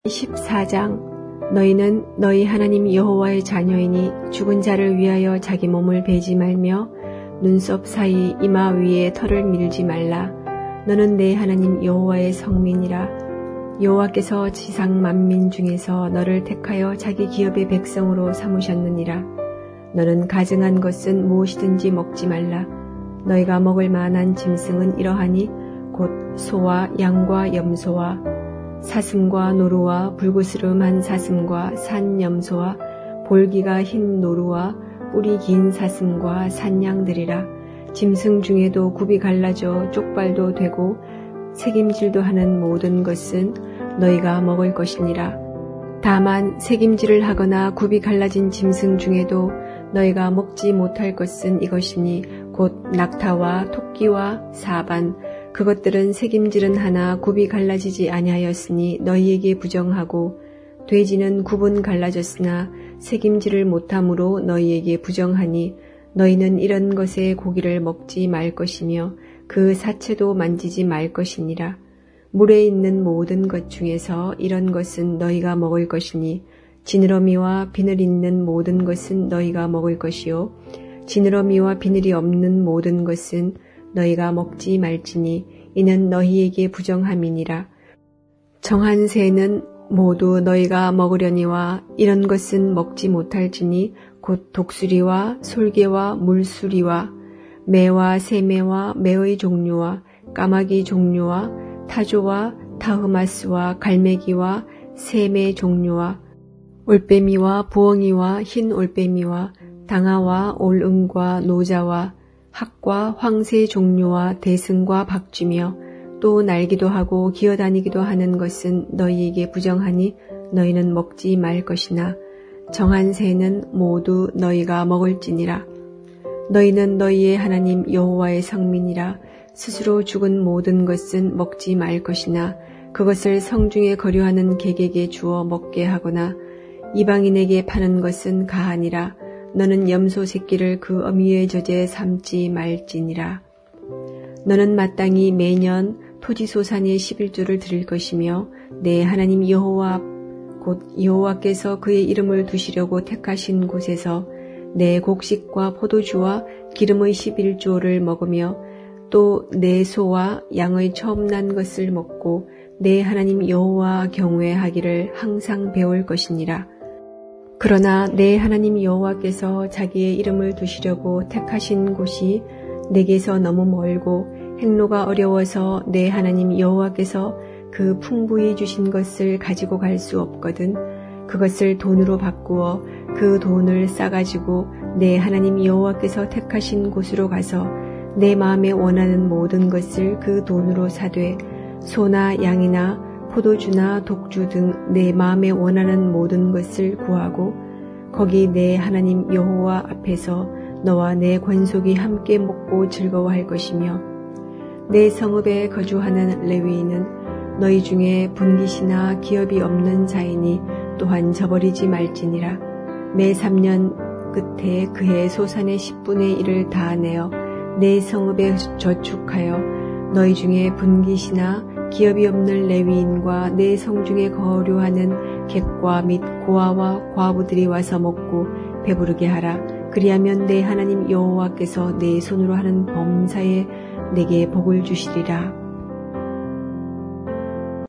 14장 너희는 너희 하나님 여호와의 자녀이니 죽은 자를 위하여 자기 몸을 베지 말며 눈썹 사이 이마 위에 털을 밀지 말라. 너는 내 하나님 여호와의 성민이라. 여호와께서 지상 만민 중에서 너를 택하여 자기 기업의 백성으로 삼으셨느니라. 너는 가증한 것은 무엇이든지 먹지 말라. 너희가 먹을 만한 짐승은 이러하니 곧 소와 양과 염소와 사슴과 노루와 불구스름한 사슴과 산 염소와 볼기가 흰 노루와 뿔이 긴 사슴과 산양들이라. 짐승 중에도 굽이 갈라져 쪽발도 되고 새김질도 하는 모든 것은 너희가 먹을 것이니라. 다만 새김질을 하거나 굽이 갈라진 짐승 중에도 너희가 먹지 못할 것은 이것이니 곧 낙타와 토끼와 사반, 그것들은 새김질은 하나 굽이 갈라지지 아니하였으니 너희에게 부정하고 돼지는 굽은 갈라졌으나 새김질을 못함으로 너희에게 부정하니 너희는 이런 것의 고기를 먹지 말 것이며 그 사체도 만지지 말 것이니라. 물에 있는 모든 것 중에서 이런 것은 너희가 먹을 것이니 지느러미와 비늘 있는 모든 것은 너희가 먹을 것이요 지느러미와 비늘이 없는 모든 것은 너희가 먹지 말지니 이는 너희에게 부정함이니라. 정한 새는 모두 너희가 먹으려니와 이런 것은 먹지 못할지니 곧 독수리와 솔개와 물수리와 매와 새매와 매의 종류와 까마귀 종류와 타조와 타흐마스와 갈매기와 새매 종류와 올빼미와 부엉이와 흰 올빼미와 당아와 올응과 노자와 학과 황새 종류와 대승과 박쥐며 또 날기도 하고 기어다니기도 하는 것은 너희에게 부정하니 너희는 먹지 말 것이나 정한 새는 모두 너희가 먹을지니라. 너희는 너희의 하나님 여호와의 성민이라. 스스로 죽은 모든 것은 먹지 말 것이나 그것을 성중에 거류하는 객에게 주어 먹게 하거나 이방인에게 파는 것은 가하니라. 너는 염소 새끼를 그 어미의 젖에 삶지 말지니라. 너는 마땅히 매년 토지소산의 11조를 드릴 것이며 내 하나님 여호와 곧 여호와께서 그의 이름을 두시려고 택하신 곳에서 내 곡식과 포도주와 기름의 11조를 먹으며 또 내 소와 양의 처음 난 것을 먹고 내 하나님 여호와 경외하기를 항상 배울 것이니라. 그러나 내 하나님 여호와께서 자기의 이름을 두시려고 택하신 곳이 내게서 너무 멀고 행로가 어려워서 내 하나님 여호와께서 그 풍부히 주신 것을 가지고 갈 수 없거든 그것을 돈으로 바꾸어 그 돈을 싸가지고 내 하나님 여호와께서 택하신 곳으로 가서 내 마음에 원하는 모든 것을 그 돈으로 사되 소나 양이나 포도주나 독주 등 내 마음에 원하는 모든 것을 구하고 거기 내 하나님 여호와 앞에서 너와 내 권속이 함께 먹고 즐거워할 것이며 내 성읍에 거주하는 레위인은 너희 중에 분깃이나 기업이 없는 자이니 또한 저버리지 말지니라. 매 3년 끝에 그해 소산의 10분의 1을 다 내어 내 성읍에 저축하여 너희 중에 분깃이나 기업이 없는 레위인과 내 성중에 거류하는 객과 및 고아와 과부들이 와서 먹고 배부르게 하라. 그리하면 내 하나님 여호와께서 내 손으로 하는 범사에 내게 복을 주시리라.